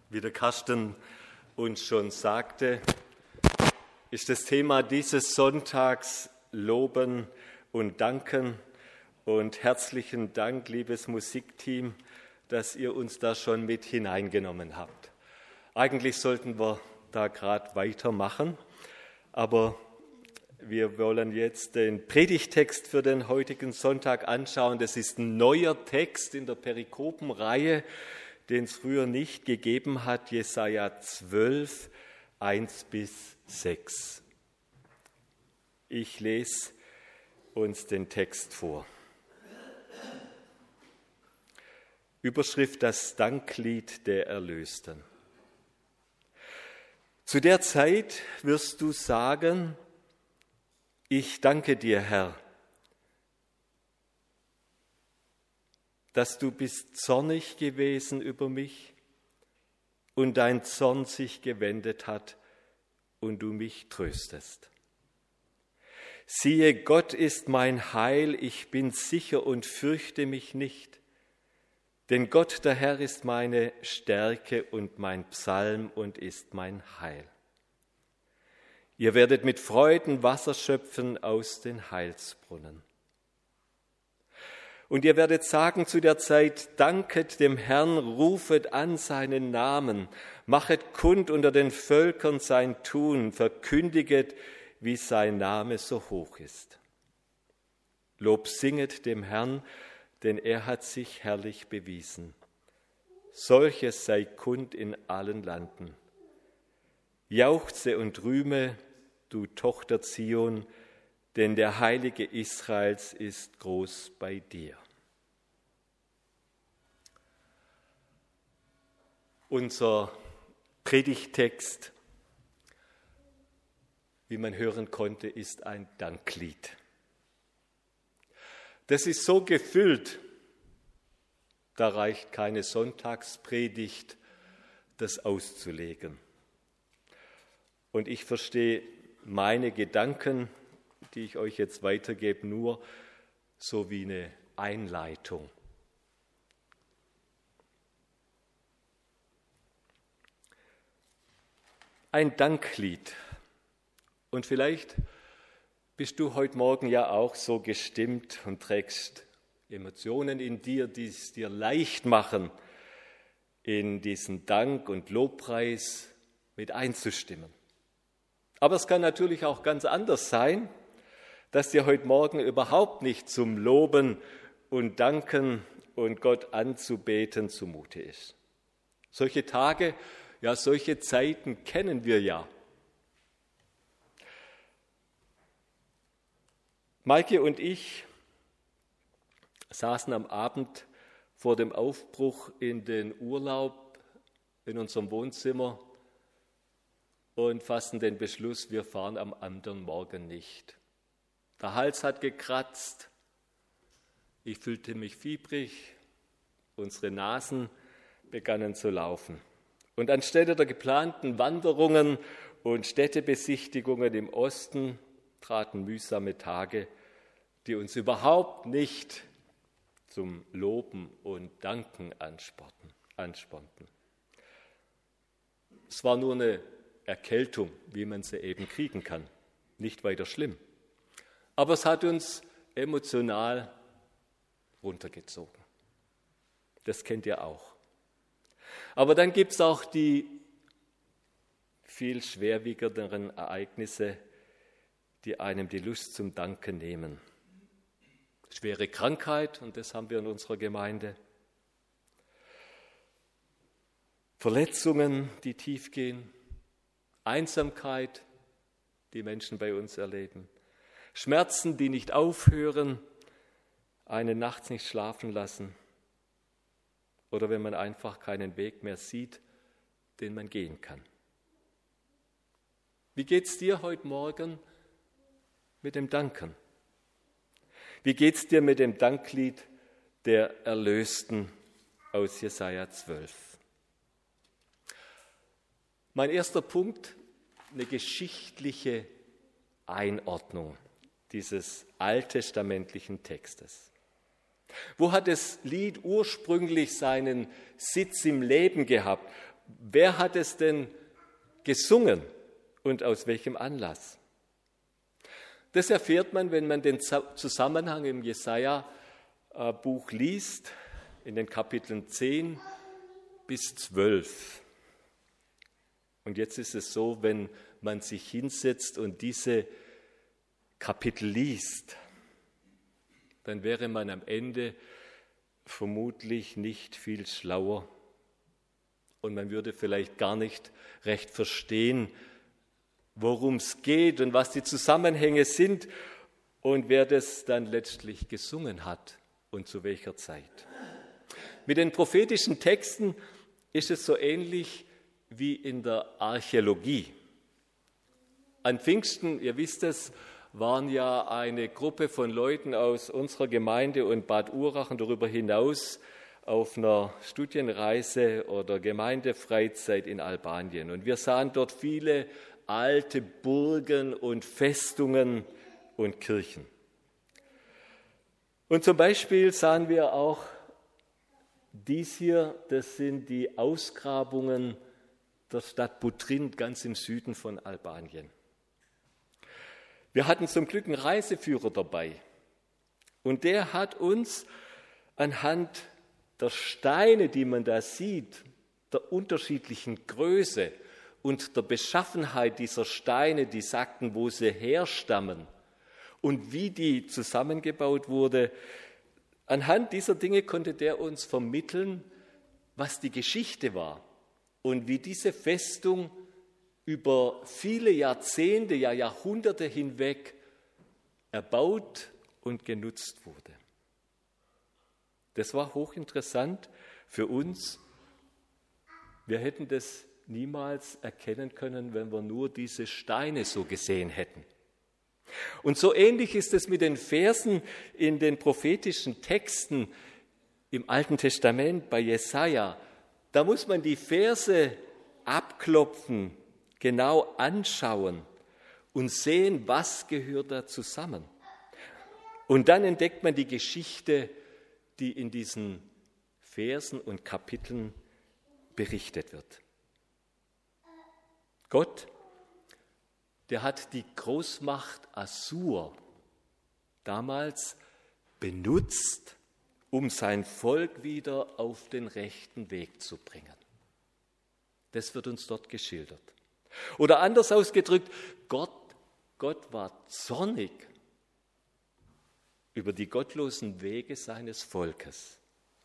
Wie der Carsten uns schon sagte, ist das Thema dieses Sonntags Loben und Danken. Und herzlichen Dank, liebes Musikteam, dass ihr uns da schon mit hineingenommen habt. Eigentlich sollten wir da gerade weitermachen, aber wir wollen jetzt den Predigtext für den heutigen Sonntag anschauen. Das ist ein neuer Text in der Perikopenreihe, den es früher nicht gegeben hat, Jesaja 12, 1-6. Ich lese uns den Text vor. Überschrift: Das Danklied der Erlösten. Zu der Zeit wirst du sagen: Ich danke dir, Herr, dass du bist zornig gewesen über mich und dein Zorn sich gewendet hat und du mich tröstest. Siehe, Gott ist mein Heil, ich bin sicher und fürchte mich nicht, denn Gott, der Herr, ist meine Stärke und mein Psalm und ist mein Heil. Ihr werdet mit Freuden Wasser schöpfen aus den Heilsbrunnen. Und ihr werdet sagen zu der Zeit: Danket dem Herrn, rufet an seinen Namen, machet kund unter den Völkern sein Tun, verkündiget, wie sein Name so hoch ist. Lob singet dem Herrn, denn er hat sich herrlich bewiesen. Solches sei kund in allen Landen. Jauchze und rühme, du Tochter Zion, denn der Heilige Israels ist groß bei dir. Unser Predigttext, wie man hören konnte, ist ein Danklied. Das ist so gefüllt, da reicht keine Sonntagspredigt, das auszulegen. Und ich verstehe meine Gedanken, die ich euch jetzt weitergebe, nur so wie eine Einleitung. Ein Danklied. Und vielleicht bist du heute Morgen ja auch so gestimmt und trägst Emotionen in dir, die es dir leicht machen, in diesen Dank und Lobpreis mit einzustimmen. Aber es kann natürlich auch ganz anders sein, dass dir heute Morgen überhaupt nicht zum Loben und Danken und Gott anzubeten zumute ist. Solche Tage, ja, solche Zeiten kennen wir ja. Maike und ich saßen am Abend vor dem Aufbruch in den Urlaub in unserem Wohnzimmer und fassten den Beschluss, wir fahren am anderen Morgen nicht. Der Hals hat gekratzt, ich fühlte mich fiebrig, unsere Nasen begannen zu laufen. Und anstelle der geplanten Wanderungen und Städtebesichtigungen im Osten traten mühsame Tage, die uns überhaupt nicht zum Loben und Danken anspornten. Es war nur eine Erkältung, wie man sie eben kriegen kann, nicht weiter schlimm. Aber es hat uns emotional runtergezogen. Das kennt ihr auch. Aber dann gibt es auch die viel schwerwiegenderen Ereignisse, die einem die Lust zum Danken nehmen. Schwere Krankheit, und das haben wir in unserer Gemeinde. Verletzungen, die tief gehen. Einsamkeit, die Menschen bei uns erleben. Schmerzen, die nicht aufhören, einen nachts nicht schlafen lassen. Oder wenn man einfach keinen Weg mehr sieht, den man gehen kann. Wie geht's dir heute Morgen mit dem Danken? Wie geht's dir mit dem Danklied der Erlösten aus Jesaja 12? Mein erster Punkt: eine geschichtliche Einordnung dieses alttestamentlichen Textes. Wo hat das Lied ursprünglich seinen Sitz im Leben gehabt? wer hat es denn gesungen und aus welchem Anlass? Das erfährt man, wenn man den Zusammenhang im Jesaja-Buch liest, in den Kapiteln 10 bis 12. Und jetzt ist es so, wenn man sich hinsetzt und diese Kapitel liest, dann wäre man am Ende vermutlich nicht viel schlauer und man würde vielleicht gar nicht recht verstehen, worum es geht und was die Zusammenhänge sind und wer das dann letztlich gesungen hat und zu welcher Zeit. Mit den prophetischen Texten ist es so ähnlich wie in der Archäologie. An Pfingsten, ihr wisst es, waren ja eine Gruppe von Leuten aus unserer Gemeinde und Bad Urach und darüber hinaus auf einer Studienreise oder Gemeindefreizeit in Albanien. Und wir sahen dort viele alte Burgen und Festungen und Kirchen. Und zum Beispiel sahen wir auch dies hier, das sind die Ausgrabungen der Stadt Butrint ganz im Süden von Albanien. Wir hatten zum Glück einen Reiseführer dabei und der hat uns anhand der Steine, die man da sieht, der unterschiedlichen Größe und der Beschaffenheit dieser Steine, die sagten, wo sie herstammen und wie die zusammengebaut wurde, anhand dieser Dinge konnte der uns vermitteln, was die Geschichte war und wie diese Festung über viele Jahrzehnte, ja Jahrhunderte hinweg erbaut und genutzt wurde. Das war hochinteressant für uns. Wir hätten das niemals erkennen können, wenn wir nur diese Steine so gesehen hätten. Und so ähnlich ist es mit den Versen in den prophetischen Texten im Alten Testament bei Jesaja. Da muss man die Verse abklopfen, genau anschauen und sehen, was gehört da zusammen. Und dann entdeckt man die Geschichte, die in diesen Versen und Kapiteln berichtet wird. Gott, der hat die Großmacht Assur damals benutzt, um sein Volk wieder auf den rechten Weg zu bringen. Das wird uns dort geschildert. Oder anders ausgedrückt, Gott war zornig über die gottlosen Wege seines Volkes.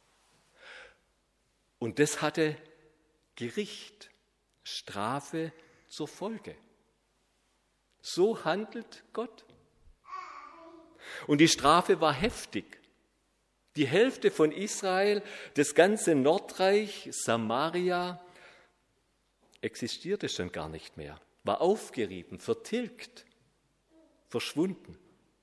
Und das hatte Gericht, Strafe zur Folge. So handelt Gott. Und die Strafe war heftig. Die Hälfte von Israel, das ganze Nordreich, Samaria, existierte schon gar nicht mehr, war aufgerieben, vertilgt, verschwunden.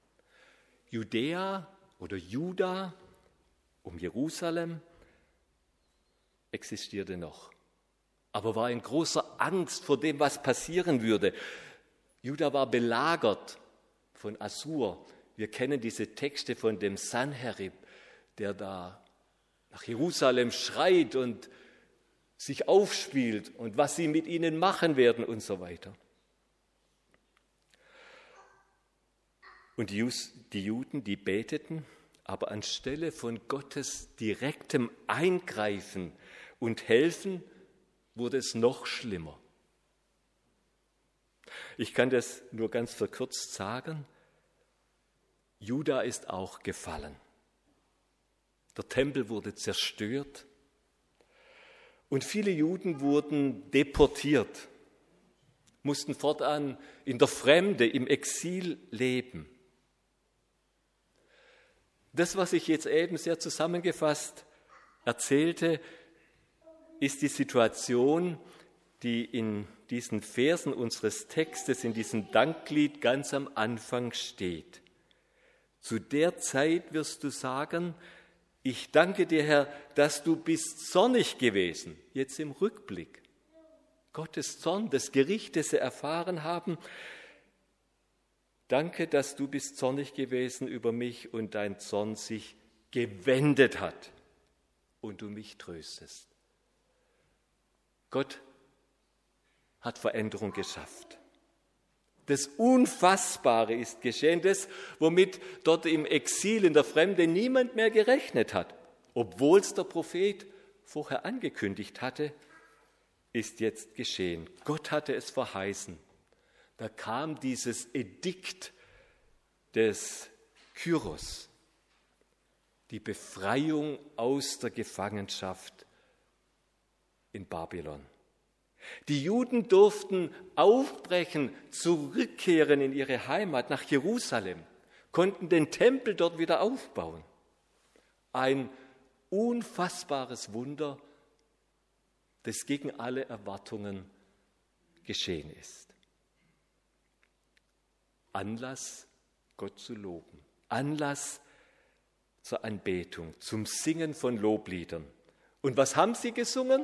Judäa oder Juda um Jerusalem existierte noch, aber war in großer Angst vor dem, was passieren würde. Juda war belagert von Assur. Wir kennen diese Texte von dem Sanherib, der da nach Jerusalem schreit und sich aufspielt und was sie mit ihnen machen werden und so weiter. Und die Juden, die beteten, aber anstelle von Gottes direktem Eingreifen und Helfen wurde es noch schlimmer. Ich kann das nur ganz verkürzt sagen. Juda ist auch gefallen. Der Tempel wurde zerstört und viele Juden wurden deportiert, mussten fortan in der Fremde, im Exil leben. Das, was ich jetzt eben sehr zusammengefasst erzählte, ist die Situation, die in diesen Versen unseres Textes, in diesem Danklied ganz am Anfang steht. Zu der Zeit wirst du sagen, ich danke dir, Herr, dass du bist zornig gewesen, jetzt im Rückblick. Gottes Zorn, das Gericht, das sie erfahren haben. Danke, dass du bist zornig gewesen über mich und dein Zorn sich gewendet hat und du mich tröstest. Gott hat Veränderung geschafft. Das Unfassbare ist geschehen, das, womit dort im Exil, in der Fremde niemand mehr gerechnet hat. Obwohl es der Prophet vorher angekündigt hatte, ist jetzt geschehen. Gott hatte es verheißen. Da kam dieses Edikt des Kyros, die Befreiung aus der Gefangenschaft in Babylon. Die Juden durften aufbrechen, zurückkehren in ihre Heimat nach Jerusalem, konnten den Tempel dort wieder aufbauen. Ein unfassbares Wunder, das gegen alle Erwartungen geschehen ist. Anlass, Gott zu loben. Anlass zur Anbetung, zum Singen von Lobliedern. Und was haben sie gesungen?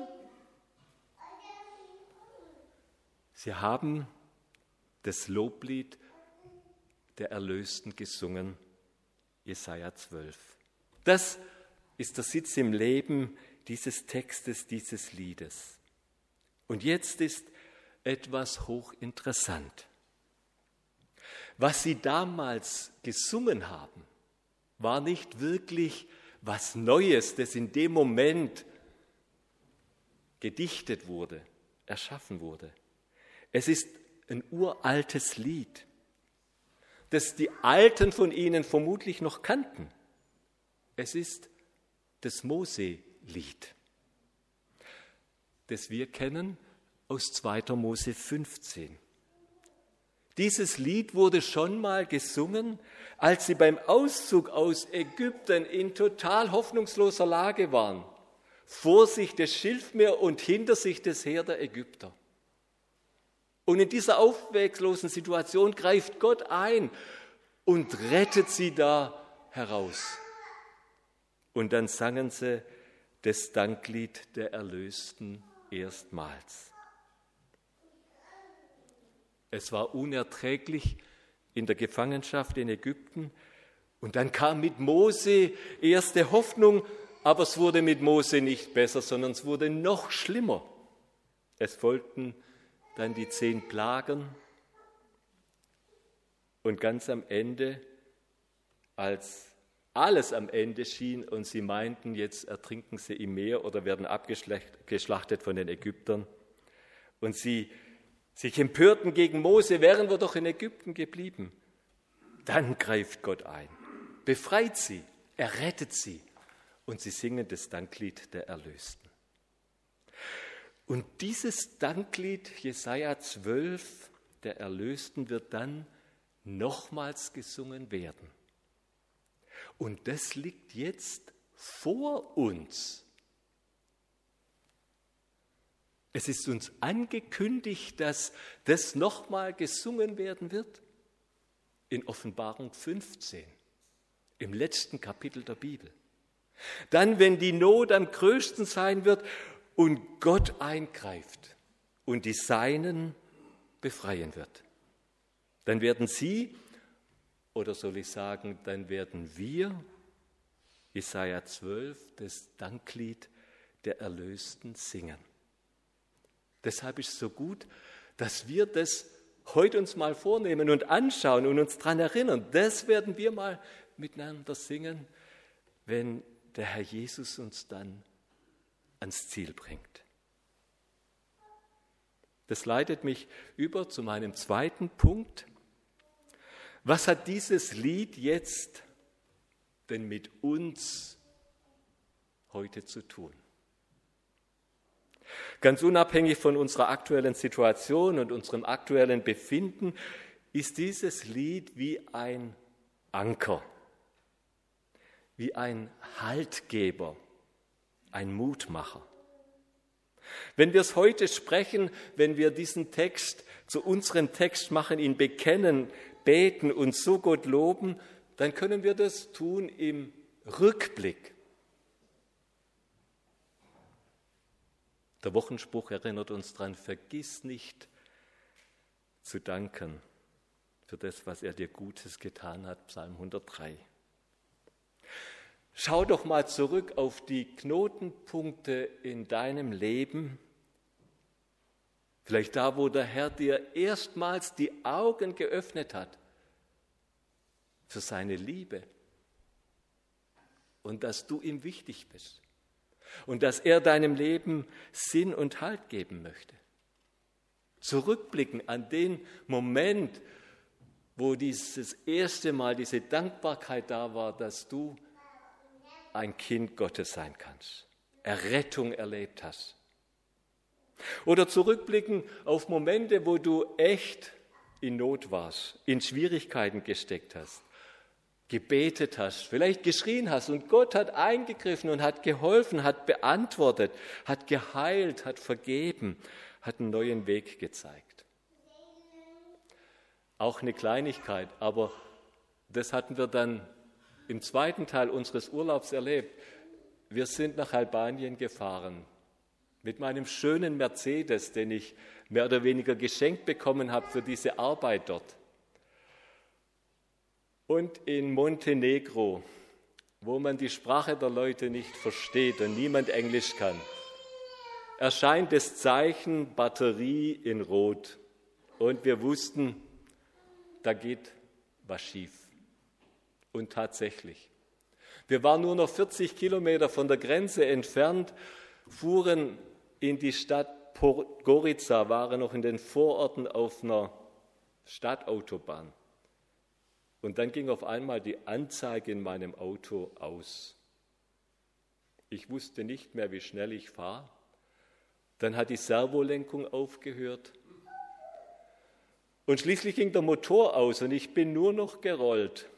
Sie haben das Loblied der Erlösten gesungen, Jesaja 12. Das ist der Sitz im Leben dieses Textes, dieses Liedes. Und jetzt ist etwas hochinteressant. Was sie damals gesungen haben, war nicht wirklich was Neues, das in dem Moment gedichtet wurde, erschaffen wurde. Es ist ein uraltes Lied, das die Alten von Ihnen vermutlich noch kannten. Es ist das Mose-Lied, das wir kennen aus 2. Mose 15. Dieses Lied wurde schon mal gesungen, als sie beim Auszug aus Ägypten in total hoffnungsloser Lage waren. Vor sich das Schilfmeer und hinter sich das Heer der Ägypter. Und in dieser ausweglosen Situation greift Gott ein und rettet sie da heraus. Und dann sangen sie das Danklied der Erlösten erstmals. Es war unerträglich in der Gefangenschaft in Ägypten. Und dann kam mit Mose erste Hoffnung, aber es wurde mit Mose nicht besser, sondern es wurde noch schlimmer. Es folgten dann die 10 Plagen und ganz am Ende, als alles am Ende schien und sie meinten, jetzt ertrinken sie im Meer oder werden abgeschlachtet von den Ägyptern und sie sich empörten gegen Mose, wären wir doch in Ägypten geblieben. Dann greift Gott ein, befreit sie, er rettet sie und sie singen das Danklied der Erlösten. Und dieses Danklied Jesaja 12 der Erlösten wird dann nochmals gesungen werden. Und das liegt jetzt vor uns. Es ist uns angekündigt, dass das nochmal gesungen werden wird in Offenbarung 15, im letzten Kapitel der Bibel. Dann, wenn die Not am größten sein wird und Gott eingreift und die Seinen befreien wird, dann werden sie, oder soll ich sagen, dann werden wir, Jesaja 12, das Danklied der Erlösten singen. Deshalb ist es so gut, dass wir das heute uns mal vornehmen und anschauen und uns daran erinnern. Das werden wir mal miteinander singen, wenn der Herr Jesus uns dann ans Ziel bringt. Das leitet mich über zu meinem zweiten Punkt. Was hat dieses Lied jetzt denn mit uns heute zu tun? Ganz unabhängig von unserer aktuellen Situation und unserem aktuellen Befinden ist dieses Lied wie ein Anker, wie ein Haltgeber, ein Mutmacher. Wenn wir es heute sprechen, wenn wir diesen Text zu unserem Text machen, ihn bekennen, beten und so Gott loben, dann können wir das tun im Rückblick. Der Wochenspruch erinnert uns daran, vergiss nicht zu danken für das, was er dir Gutes getan hat, Psalm 103. Schau doch mal zurück auf die Knotenpunkte in deinem Leben, Vielleicht da, wo der Herr dir erstmals die Augen geöffnet hat für seine Liebe und dass du ihm wichtig bist und dass er deinem Leben Sinn und Halt geben möchte. Zurückblicken an den Moment, wo dieses erste Mal diese Dankbarkeit da war, dass du ein Kind Gottes sein kannst, Errettung erlebt hast. Oder zurückblicken auf Momente, wo du echt in Not warst, in Schwierigkeiten gesteckt hast, gebetet hast, vielleicht geschrien hast und Gott hat eingegriffen und hat geholfen, hat beantwortet, hat geheilt, hat vergeben, hat einen neuen Weg gezeigt. Auch eine Kleinigkeit, aber das hatten wir dann im zweiten Teil unseres Urlaubs erlebt. Wir sind nach Albanien gefahren mit meinem schönen Mercedes, den ich mehr oder weniger geschenkt bekommen habe für diese Arbeit dort. Und in Montenegro, wo man die Sprache der Leute nicht versteht und niemand Englisch kann, erscheint das Zeichen Batterie in Rot. Und wir wussten, da geht was schief. Und tatsächlich. Wir waren nur noch 40 Kilometer von der Grenze entfernt, fuhren in die Stadt Podgorica, waren noch in den Vororten auf einer Stadtautobahn. Und dann ging auf einmal die Anzeige in meinem Auto aus. Ich wusste nicht mehr, wie schnell ich fahre. Dann hat die Servolenkung aufgehört. Und schließlich ging der Motor aus und ich bin nur noch gerollt.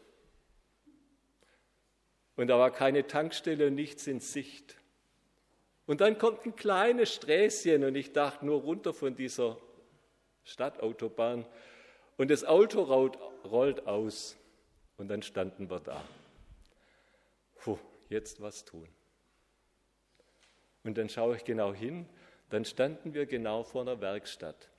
Und da war keine Tankstelle und nichts in Sicht. Und dann kommt ein kleines Sträßchen und ich dachte nur runter von dieser Stadtautobahn und das Auto rollt aus und dann standen wir da. Jetzt was tun. Und dann schaue ich genau hin, dann standen wir genau vor einer Werkstatt.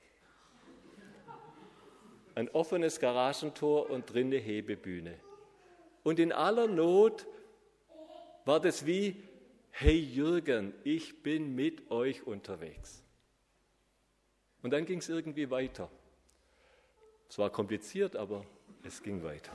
Ein offenes Garagentor und drin eine Hebebühne. Und in aller Not war das wie: Hey Jürgen, ich bin mit euch unterwegs. Und dann ging es irgendwie weiter. Es war kompliziert, aber es ging weiter.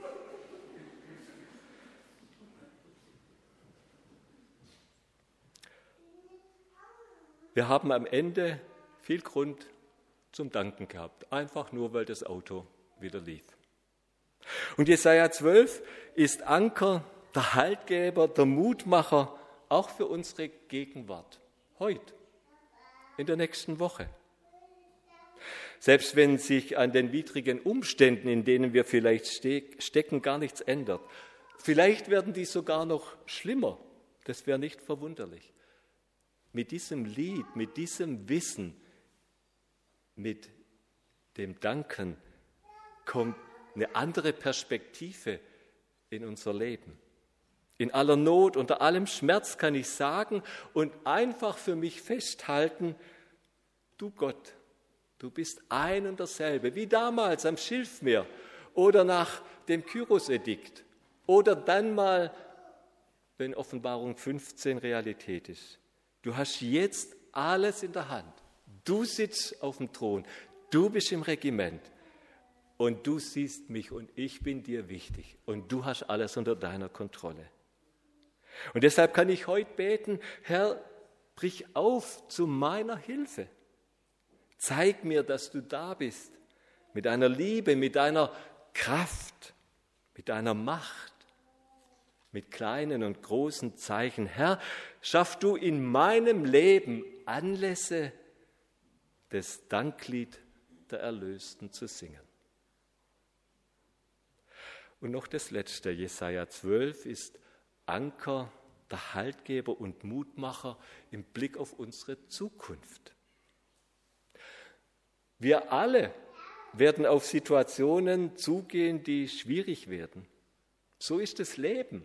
Wir haben am Ende viel Grund zum Danken gehabt, einfach nur, weil das Auto wieder lief. Und Jesaja 12 ist Anker, der Haltgeber, der Mutmacher, auch für unsere Gegenwart, heute, in der nächsten Woche. Selbst wenn sich an den widrigen Umständen, in denen wir vielleicht stecken, gar nichts ändert. Vielleicht werden die sogar noch schlimmer, das wäre nicht verwunderlich. Mit diesem Lied, mit diesem Wissen, mit dem Danken kommt eine andere Perspektive in unser Leben. In aller Not, unter allem Schmerz kann ich sagen und einfach für mich festhalten: Du Gott, du bist ein und derselbe, wie damals am Schilfmeer oder nach dem Kyros-Edikt oder dann mal, wenn Offenbarung 15 Realität ist. Du hast jetzt alles in der Hand. Du sitzt auf dem Thron, du bist im Regiment und du siehst mich und ich bin dir wichtig und du hast alles unter deiner Kontrolle. Und deshalb kann ich heute beten: Herr, brich auf zu meiner Hilfe. Zeig mir, dass du da bist, mit deiner Liebe, mit deiner Kraft, mit deiner Macht, mit kleinen und großen Zeichen. Herr, schaff du in meinem Leben Anlässe, das Danklied der Erlösten zu singen. Und noch das Letzte, Jesaja 12 ist Anker, der Haltgeber und Mutmacher im Blick auf unsere Zukunft. Wir alle werden auf Situationen zugehen, die schwierig werden. So ist das Leben.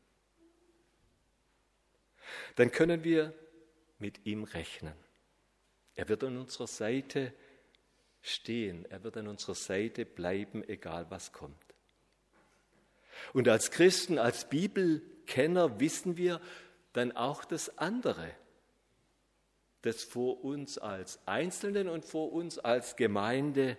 Dann können wir mit ihm rechnen. Er wird an unserer Seite stehen. Er wird an unserer Seite bleiben, egal was kommt. Und als Christen, als Bibelkenner wissen wir dann auch das andere. dass vor uns als Einzelnen und vor uns als Gemeinde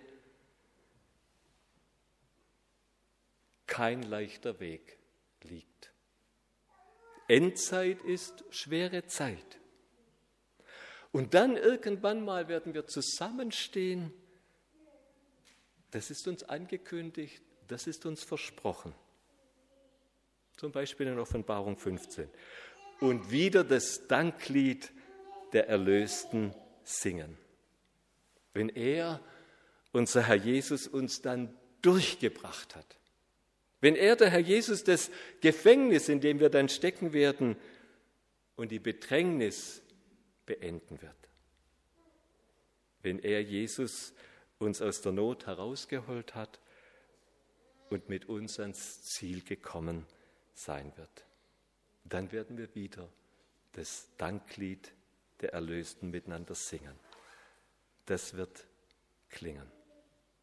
kein leichter Weg liegt. Endzeit ist schwere Zeit. Und dann irgendwann mal werden wir zusammenstehen. Das ist uns angekündigt, das ist uns versprochen. Zum Beispiel in Offenbarung 15. Und wieder das Danklied der Erlösten singen. Wenn er, unser Herr Jesus, uns dann durchgebracht hat. Wenn er, der Herr Jesus, das Gefängnis, in dem wir dann stecken werden, und die Bedrängnis beenden wird. Wenn er, Jesus, uns aus der Not herausgeholt hat und mit uns ans Ziel gekommen sein wird. Dann werden wir wieder das Danklied der Erlösten miteinander singen. Das wird klingen.